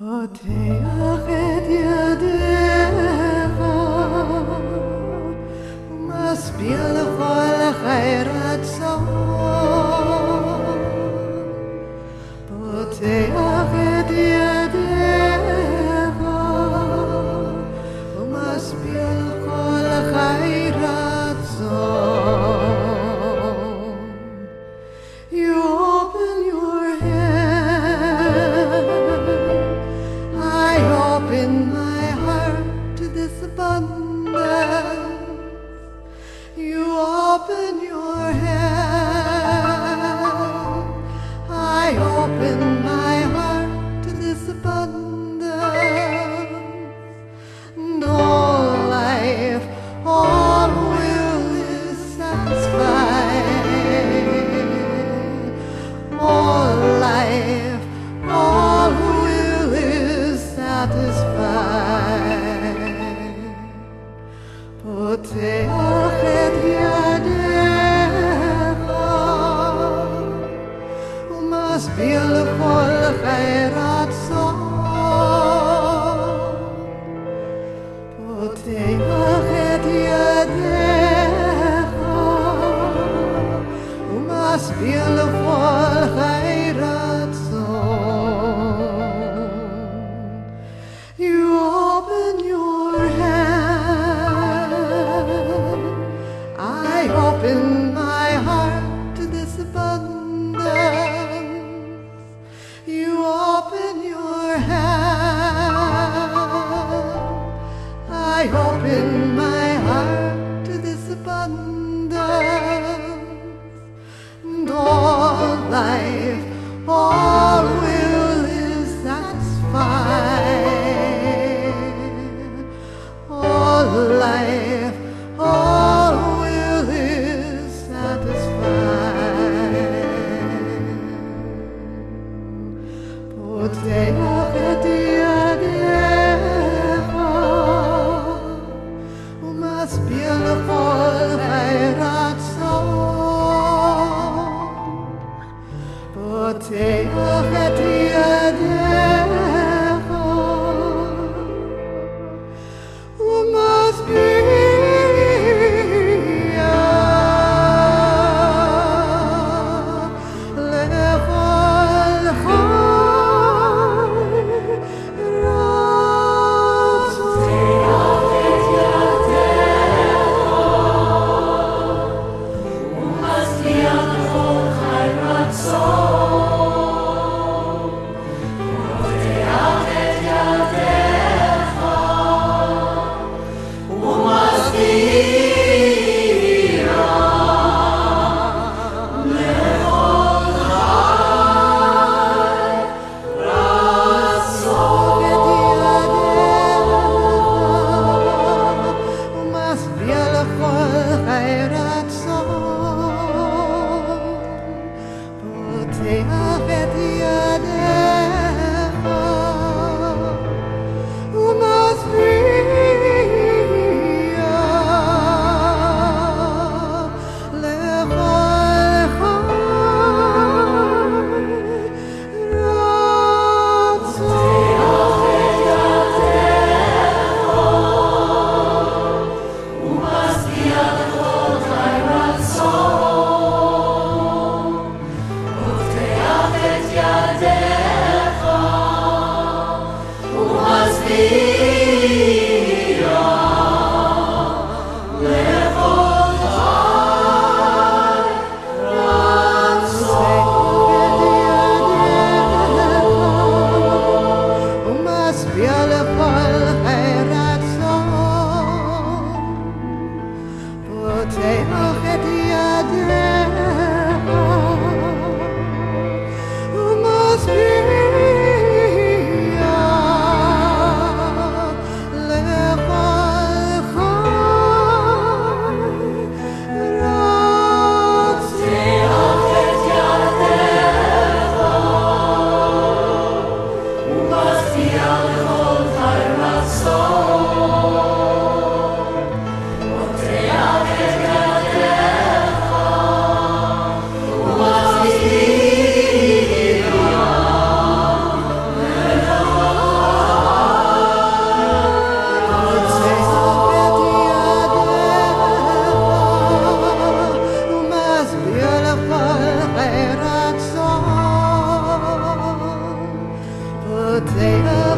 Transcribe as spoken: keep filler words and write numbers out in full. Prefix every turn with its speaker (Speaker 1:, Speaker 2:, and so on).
Speaker 1: פותח את ידיך ומסביר לכל חי רצון. פותח את ידיך ומסביר לכל חי רצון. You open your hand, I open my heart to this abundance. You open your hand, I open my heart to this abundance. No life, all will is satisfied. All life, all will is satisfied. פותח את ידיך ומסביר לכל חי רצון. פותח את ידיך ומסביר לכל חי רצון. You open your hand, I open my heart to this abundance. You open your hand, I open my heart to this abundance. And all life, all will is satisfied. All life, all will is satisfied. פותח את ידיך ומסביר לכל חי רצון. פותח את ידיך ומשביע לכל חי רצון. potato.